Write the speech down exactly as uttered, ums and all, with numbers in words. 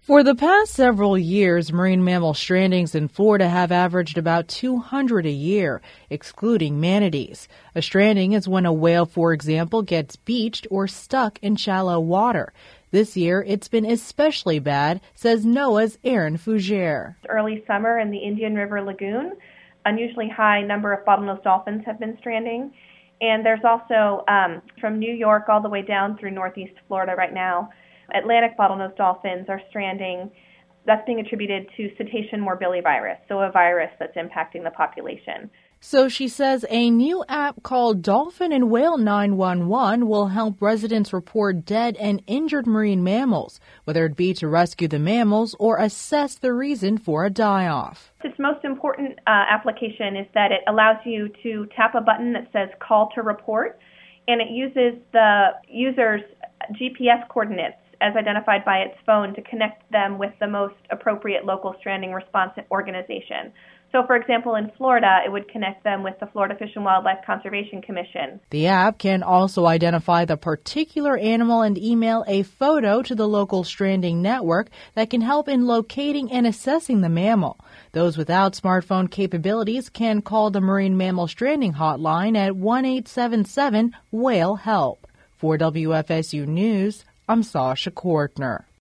For the past several years, marine mammal strandings in Florida have averaged about two hundred a year, excluding manatees. A stranding is when a whale, for example, gets beached or stuck in shallow water. This year, it's been especially bad, says NOAA's Erin Fougere. Early summer in the Indian River Lagoon, unusually high number of bottlenose dolphins have been stranding. And there's also, um, from New York all the way down through northeast Florida right now, Atlantic bottlenose dolphins are stranding. That's being attributed to cetacean morbillivirus, so a virus that's impacting the population. So she says a new app called Dolphin and Whale nine one one will help residents report dead and injured marine mammals, whether it be to rescue the mammals or assess the reason for a die-off. Its most important uh, application is that it allows you to tap a button that says call to report, and it uses the user's G P S coordinates as identified by its phone to connect them with the most appropriate local stranding response organization. So, for example, in Florida, it would connect them with the Florida Fish and Wildlife Conservation Commission. The app can also identify the particular animal and email a photo to the local stranding network that can help in locating and assessing the mammal. Those without smartphone capabilities can call the Marine Mammal Stranding Hotline at one eight seven seven whale help. For W F S U News, I'm Sasha Kortner.